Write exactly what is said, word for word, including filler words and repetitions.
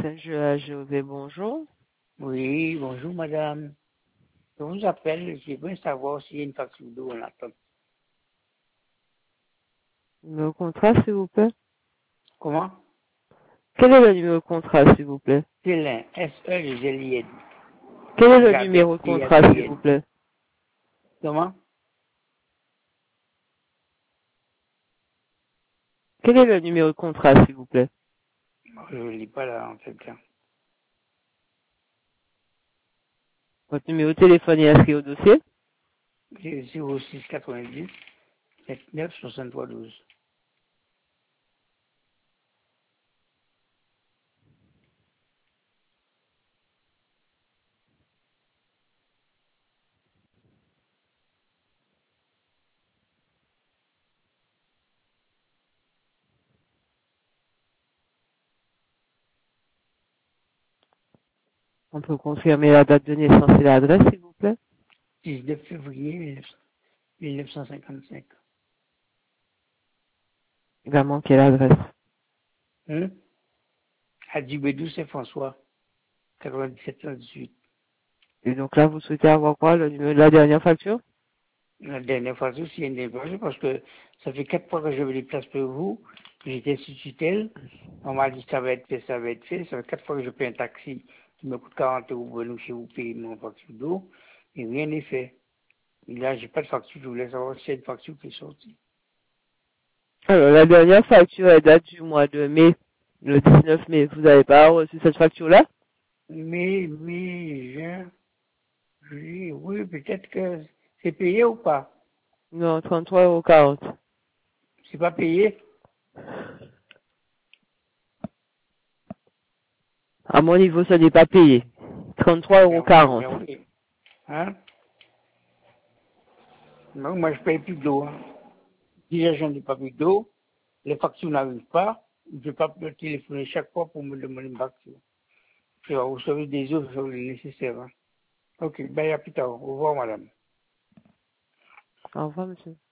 Saint-Jeu à Jové, bonjour. Oui, bonjour madame. Je vous appelle, j'aimerais savoir s'il y a une facture d'eau en attente. Numéro de contrat, s'il vous plaît. Comment? Quel est le numéro de contrat, s'il vous plaît? C'est l'un, S E L L I N. Quel est le Jabet, numéro de T A contrat, B s'il vous N. plaît? Comment? Quel est le numéro de contrat, s'il vous plaît? Je ne lis pas là en fait. Là. Votre numéro de téléphone est inscrit au dossier. C'est zéro six quatre-vingt-dix, soixante-neuf, soixante-trois, douze. On peut confirmer la date de naissance et l'adresse, s'il vous plaît? dix-neuf février mille neuf cent cinquante-cinq. Également, quelle adresse? Hum? À Dubédou, Saint-François, quatre-vingt-dix-sept cent dix-huit. Et donc là, vous souhaitez avoir quoi? Le numéro de la dernière facture? La dernière fois aussi, il y a une dépense parce que ça fait quatre fois que je me déplace pour vous. J'étais sous tutelle. On m'a dit ça va être fait, ça va être fait. Ça fait quatre fois que je paie un taxi qui me coûte quarante euros pour nous chez vous payer mon facture d'eau. Et rien n'est fait. Et là, j'ai pas de facture. Je voulais savoir si y a une facture qui est sortie. Alors, la dernière facture, elle date du mois de mai, le dix-neuf mai. Vous n'avez pas reçu cette facture-là? Mais, mais, juin, juillet, oui, peut-être que c'est payé ou pas? Non, trente-trois euros quarante. C'est pas payé? À mon niveau, ça n'est pas payé. trente-trois euros Ben oui, quarante. ben oui. Hein? Non, moi, je paye plus d'eau. Hein. Déjà, je n'ai pas plus d'eau. Les factures n'arrivent pas. Je ne vais pas me téléphoner chaque fois pour me demander une facture. Je vais vous sauver des autres, je le nécessaire. Hein. Ok, ben à plus tard. Au revoir, madame. Au revoir, monsieur.